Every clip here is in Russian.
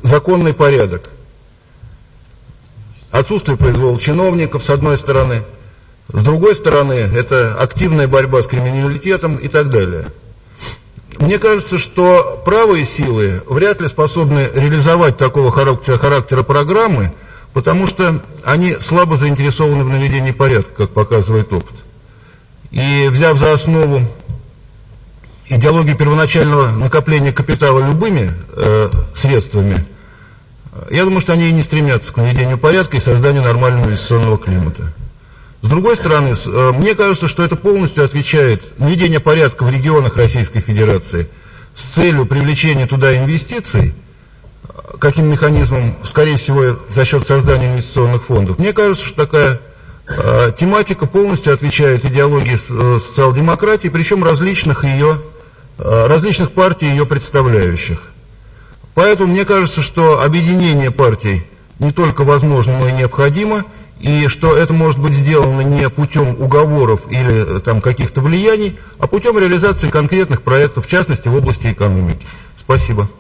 законный порядок. Отсутствие произвола чиновников, с одной стороны. С другой стороны, это активная борьба с криминалитетом и так далее. Мне кажется, что правые силы вряд ли способны реализовать такого характера программы, потому что они слабо заинтересованы в наведении порядка, как показывает опыт. И взяв за основу идеологию первоначального накопления капитала любыми средствами, я думаю, что они и не стремятся к наведению порядка и созданию нормального инвестиционного климата. С другой стороны, мне кажется, что это полностью отвечает наведение порядка в регионах Российской Федерации с целью привлечения туда инвестиций, каким механизмом, скорее всего, за счет создания инвестиционных фондов. Мне кажется, что такая тематика полностью отвечает идеологии социал-демократии, причем различных партий ее представляющих. Поэтому мне кажется, что объединение партий не только возможно, но и необходимо, и что это может быть сделано не путем уговоров или там каких-то влияний, а путем реализации конкретных проектов, в частности в области экономики. Спасибо.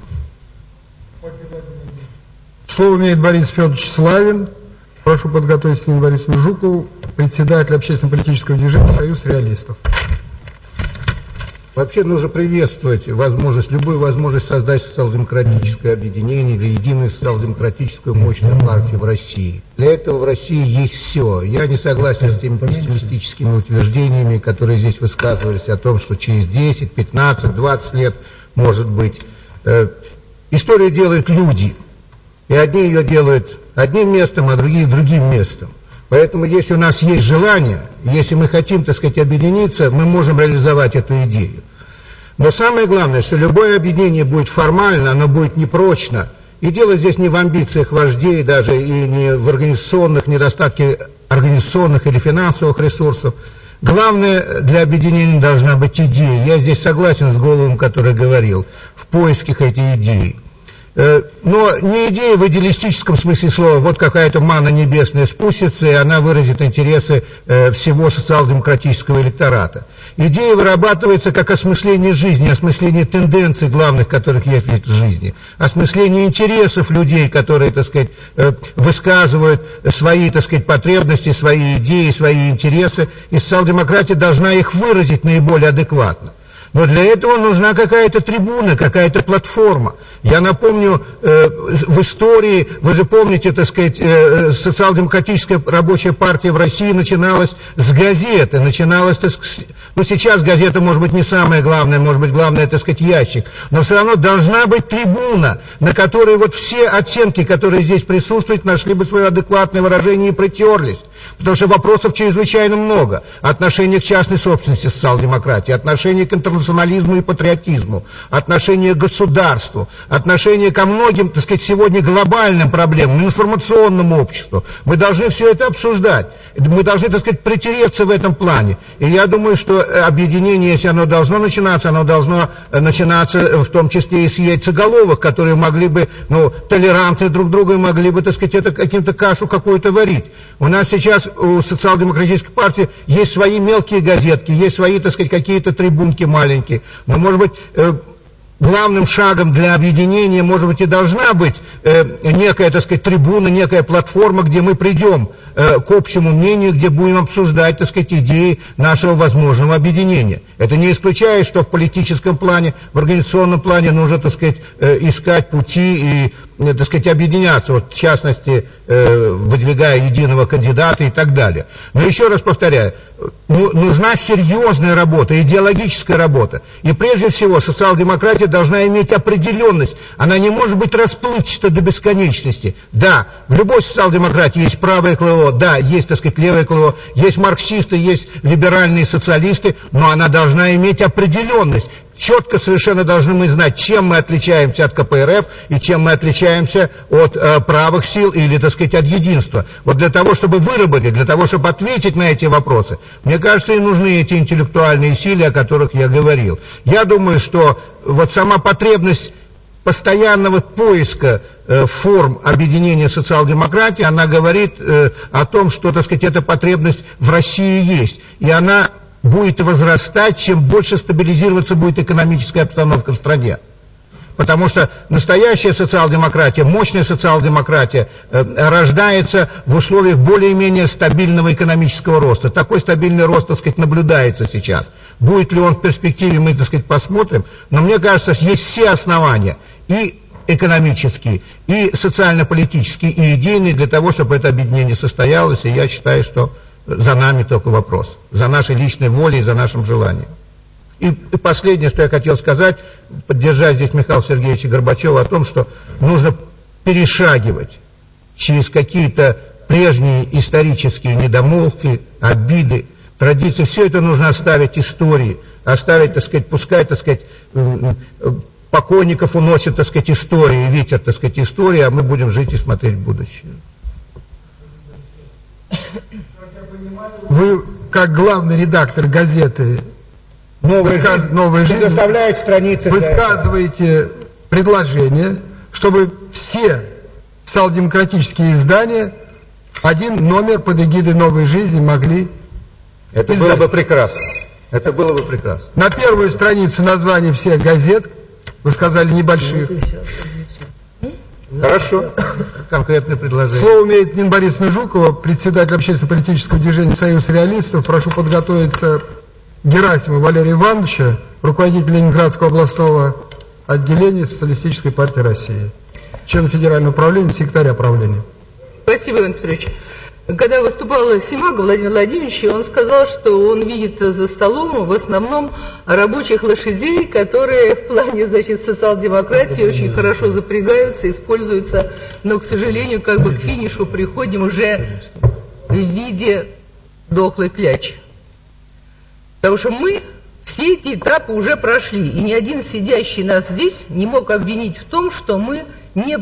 Слово имеет Борис Федорович Славин. Прошу подготовить Ивану Борисовну Жукову, председатель общественно-политического движения «Союз реалистов». Вообще нужно приветствовать любую возможность создать социал-демократическое объединение или единую социал-демократическую мощную партию в России. Для этого в России есть все. Я не согласен с теми пессимистическими утверждениями, которые здесь высказывались о том, что через 10, 15, 20 лет, может быть. Историю делают люди. И одни ее делают одним местом, а другие другим местом. Поэтому, если у нас есть желание, если мы хотим, так сказать, объединиться, мы можем реализовать эту идею. Но самое главное, что любое объединение будет формально, оно будет непрочно. И дело здесь не в амбициях вождей, даже и не в недостатке организационных или финансовых ресурсов. Главное для объединения должна быть идея. Я здесь согласен с Головым, который говорил, в поисках этой идеи. Но не идея в идеалистическом смысле слова, вот какая-то манна небесная спустится, и она выразит интересы всего социал-демократического электората. Идея вырабатывается как осмысление жизни, осмысление тенденций главных, которых есть в жизни, осмысление интересов людей, которые, так сказать, высказывают свои, так сказать, потребности, свои идеи, свои интересы, и социал-демократия должна их выразить наиболее адекватно. Но для этого нужна какая-то трибуна, какая-то платформа. Я напомню, в истории, вы же помните, так сказать, социал-демократическая рабочая партия в России начиналась с газеты, начиналась, так сказать, ну сейчас газета может быть не самое главное, может быть главное, так сказать, ящик, но все равно должна быть трибуна, на которой вот все оттенки, которые здесь присутствуют, нашли бы свое адекватное выражение и притерлись. Потому что вопросов чрезвычайно много. Отношение к частной собственности социал-демократии, отношение к интернационализму и патриотизму, отношение к государству, отношение ко многим, так сказать, сегодня глобальным проблемам, информационному обществу. Мы должны все это обсуждать. Мы должны, так сказать, притереться в этом плане. И я думаю, что объединение, если оно должно начинаться в том числе и с яйцеголовых, которые могли бы, толерантны друг другу и могли бы, так сказать, это каким-то кашу какую-то варить. У нас сейчас у социал-демократической партии есть свои мелкие газетки, есть свои, так сказать, какие-то трибунки маленькие. Но, может быть, главным шагом для объединения, может быть, и должна быть некая, так сказать, трибуна, некая платформа, где мы придем к общему мнению, где будем обсуждать, так сказать, идеи нашего возможного объединения. Это не исключает, что в политическом плане, в организационном плане нужно, так сказать, искать пути и, так сказать, объединяться, вот, в частности, выдвигая единого кандидата и так далее. Но еще раз повторяю, нужна серьезная работа, идеологическая работа. И прежде всего социал-демократия должна иметь определенность. Она не может быть расплывчата до бесконечности. Да, в любой социал-демократии есть правое крыло, да, есть, так сказать, левое крыло, есть марксисты, есть либеральные социалисты, но она должна иметь определенность. Четко совершенно должны мы знать, чем мы отличаемся от КПРФ и чем мы отличаемся от правых сил или, так сказать, от единства. Вот для того, чтобы выработать, для того, чтобы ответить на эти вопросы, мне кажется, и нужны эти интеллектуальные силы, о которых я говорил. Я думаю, что вот сама потребность постоянного поиска форм объединения социал-демократии, она говорит о том, что, так сказать, эта потребность в России есть. И она будет возрастать, чем больше стабилизироваться будет экономическая обстановка в стране. Потому что настоящая социал-демократия, мощная социал-демократия рождается в условиях более-менее стабильного экономического роста. Такой стабильный рост, так сказать, наблюдается сейчас. Будет ли он в перспективе, мы, так сказать, посмотрим. Но мне кажется, есть все основания, и экономические, и социально-политические, и идейные, для того, чтобы это объединение состоялось. И я считаю, что за нами только вопрос. За нашей личной волей и за нашим желанием. И последнее, что я хотел сказать, поддержать здесь Михаила Сергеевича Горбачева о том, что нужно перешагивать через какие-то прежние исторические недомолвки, обиды, традиции. Все это нужно оставить истории, оставить, так сказать, пускай, так сказать, покойников уносят, так сказать, истории, ветер, так сказать, истории, а мы будем жить и смотреть в будущее. Вы, как главный редактор газеты «Новая жизнь», высказываете предложение, чтобы все социал-демократические издания один номер под эгидой «Новой жизни» могли Это издать. было бы прекрасно. Это было бы прекрасно. На первую страницу названий всех газет, вы сказали, небольших. Хорошо. Конкретное предложение. Слово имеет Нина Борисовна Жукова, председатель общественно-политического движения «Союз реалистов». Прошу подготовиться Герасимова Валерия Ивановича, руководитель Ленинградского областного отделения Социалистической партии России, член Федерального управления, секретаря правления. Спасибо, Иван Петрович. Когда выступал Симаго Владимир Владимирович, он сказал, что он видит за столом в основном рабочих лошадей, которые в плане, значит, социал-демократии очень хорошо запрягаются, используются, но, к сожалению, как бы к финишу приходим уже в виде дохлой клячи. Потому что мы все эти этапы уже прошли, и ни один сидящий нас здесь не мог обвинить в том, что мы не